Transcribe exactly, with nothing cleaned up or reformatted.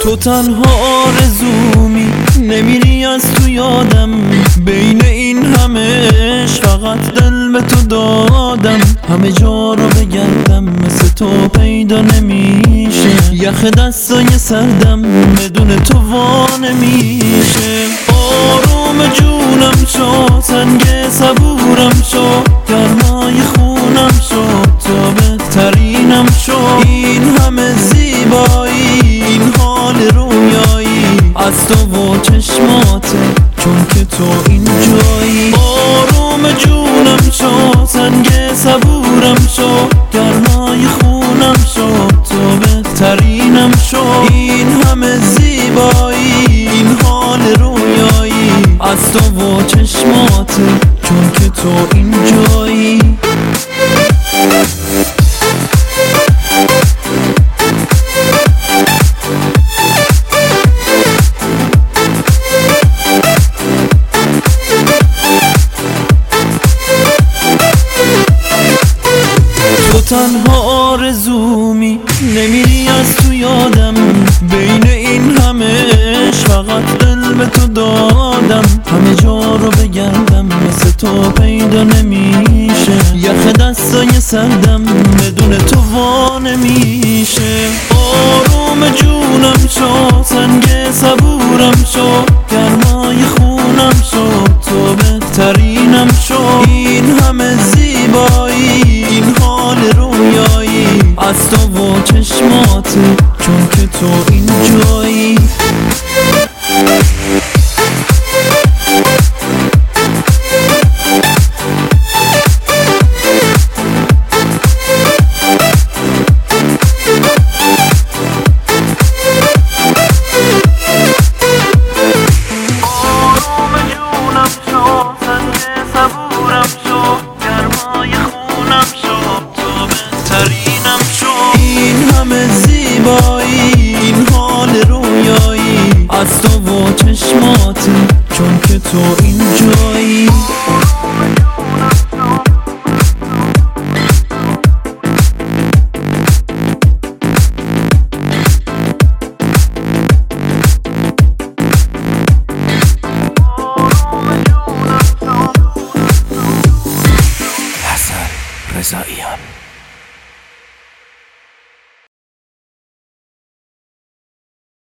تو تنها آرزومی، نمیری از تو یادم. بین این همه عشق فقط دل به تو دادم. همه جا رو بگردم مثل تو پیدا نمیشه. یخ دستای سردم بدون تو وا نمیشه. آروم جونم شو، سنگ صبورم شو، گرمای خونم شو، تو بهترینم شو. این همه زیبایی، این حال رویایی از تو و چشماته، چون که تو اینجایی. آروم جونم شو، سنگ صبورم شو، گرمای خونم شو، تو بهترینم شو. این همه زیبایی، این حال رویایی از تو و چشماته، چون که تو اینجایی. تو تنها آرزومی، نمیری از تو یادم. بین این همه عشق فقط دل به تو دادم. همه جا رو بگردم مثل تو پیدا نمیشه. یخ دستای سردم بدون تو وا نمیشه. آروم جونم شو، سنگ صبورم شو، گرمای خونم شو، تو بهترینم شو. این همه زیبایی، این حال رویایی از تو و چشماته، چون که تو اینجایی. این حال رویایی از تو و چشماته، چون که تو این